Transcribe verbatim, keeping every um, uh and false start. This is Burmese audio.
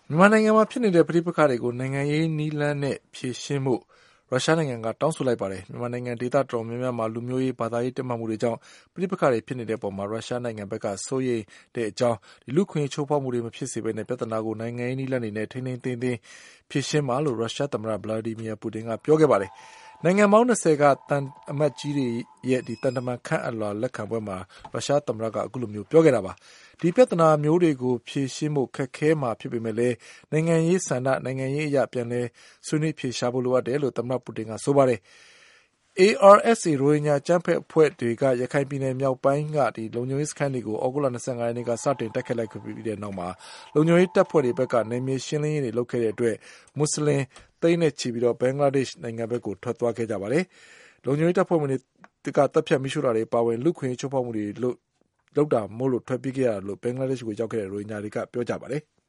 မြန်မာနိုင်ငံမှာဖြစ်နေတဲ့ပဋိပက္ခတွေကိုနိုင်ငံရေးနည်းလမ်းနဲ့ဖြေရှင်းဖို့ရုရှားနိုင်ငံကတောင်းဆိုလိုက်ပါတယ်။မြန်မာနိုင်ငံဒေသတော်တော်များများမှာလူမျိုးရေးဘာသာရေးတင်းမာမှုတွေကြောင့်ပဋိပက္ခတွေဖြစ်နေတဲ့အပေါ်မှာရုရှားနိုင်ငံဘက်ကစိုးရိမ်တဲ့အကြောင်းလူ့အခွင့်အရေးချိုးဖောက်မှုတွေမဖြစ်စေဘဲပြဿနာကိုနိုင်ငံရေးနည်းလမ်းတွေနဲ့ထိန်းထိန်းသိမ်းသိမ်းဖြေရှင်းပါလို့ရုရှားသမ္မတဗလာဒီမီယာပူတင်ကပြောခဲ့ပါတယ်။နိုင်ငံပေါင်း၂၀ကသံအမတ်ကြီးတွေရဲ့သံတမန်ခန့်အပ်လွှာလက်ခံပွဲမှာရုရှားသမ္မတကအခုလိုပြောခဲ့တာပါ။ဒီပြဿနာမျိုးတွေကိုဖြေရှင်းဖို့ခက်ခဲမှာဖြစ်ပေမဲ့လည်းနိုင်ငံရေးဆန္ဒနိုင်ငံရေးအရာပြန်လဲဆွေးနွေးဖြေရှာဖို့လိုအပ်တယ်လို့သမ္မတပူတင်ကဆိုပါတယ်။ A R S A ရိုဟင်ဂျာအကြမ်းဖက်အဖွဲ့တွေကရခိုင်ပြည်နယ်မြောက်ပိုင်းကလုံခြုံရေးစခန်းတွေကိုဩဂုတ်လ၂၅ရက်နေ့ကစတင်တိုက်ခိုက်လိုက်ပြီးတဲ့နောက်မှာလုံခြုံရေးတပ်ဖွဲ့တွေဘက်ကနယ်မြေရှင်းလင်းရေးတွေလုပ်ခဲ့တဲ့အတွက်မွတ်ဆလင်သိန်းနဲ့ချီပြီးဘင်္ဂလားဒေ့ရှ်နိုင်ငံဘက်ကိုထွက်သွားခဲ့ကြပါတယ်။လုံခြုံရေးတပ်ဖွဲ့ဝင်တွေကတပ်ဖြတ်မိရှုတာတွေပါဝင်လူ့အခွင့်အရေးချိုးဖောက်မှုတွေလုပ်တာမို့လို့ထွက်ပြေးခဲ့ရတာလို့ဘင်္ဂလားဒေ့ရှ်ကိုရောက်ခဲ့တဲ့ရိုဟင်ဂျာတွေကပြောကြပါတယ်။